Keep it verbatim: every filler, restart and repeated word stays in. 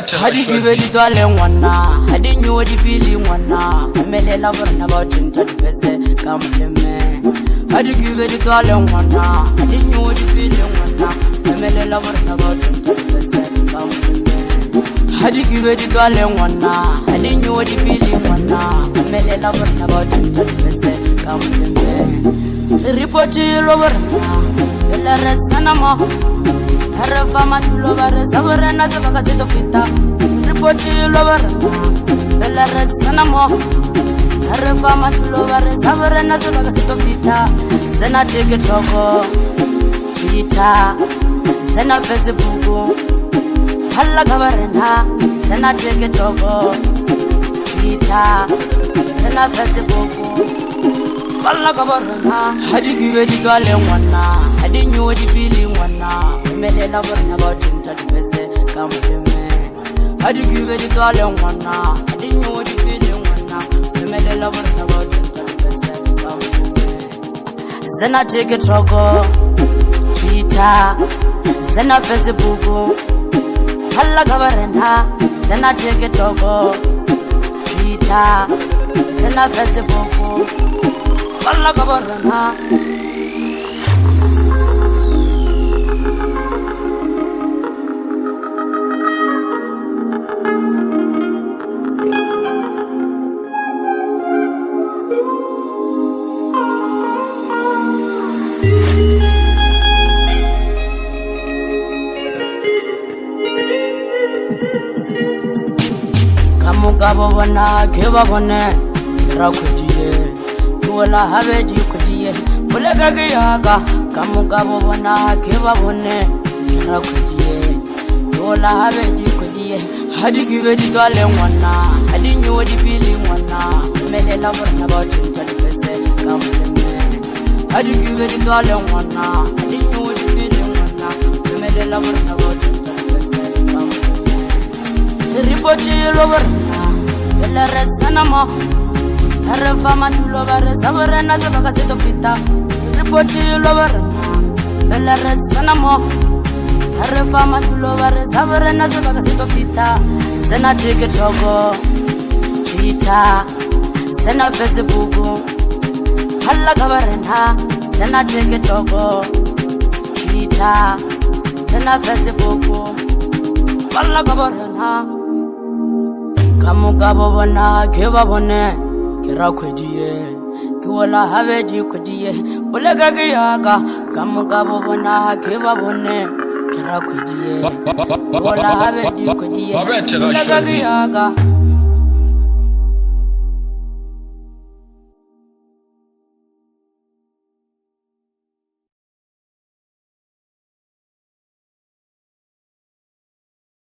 Hadi give it to Alengwana, Hadi knew the feeling one now. I made a lover about him to the come to me. Hadi give it to Alengwana, Hadi knew the feeling one now. I made a lover about him to the come to me. Hadi give it to Alengwana, Hadi knew the feeling one now. I made a lover about him to the come to me. Report you over the rest Sanama. Harafama tulovare sabarana zabakazito fita repoti lovara bella resana mo harafama tulovare sabarana zabakazito fita zena take toko Twitter zena Facebook halla gabarena zena take toko Twitter zena Facebook halla gabarena hadi give it to Alengwana hadi nyu di feeling wana mele la borna about him to the come to me. How do you give it to Alengwana? I didn't know what you feeling wana mele la borna about him to the come to me. Zena take it trogo Twitter zena Facebook halla gabarena zena take it trogo Twitter zena Facebook halla gabarena Kamugabo bana keba bone rakudiye Tuola habeji kudiye Mulega giyaga Kamugabo bana keba bone rakudiye Tuola habeji kudiye Hadi give it to Alengwana Hadi nyu di feeling wana mele la borna about him to the come to me. Hadi give it to Alengwana Hadi nyu di feeling wana mele la borna about him to the come to me. Report you over Bella resana mo Harafama tulovare sabarana zabakazito fita report you over Bella resana mo Harafama tulovare sabarana zabakazito fita zena take toko Twitter zena Facebook halla gabarena zena take toko Twitter zena Facebook halla gabarena Kamugabo bana keba bone kera kwediye kiwala habeji kwediye bulega giyaga kamugabo bana keba bone kera kwediye kiwala habeji kwediye bulega giyaga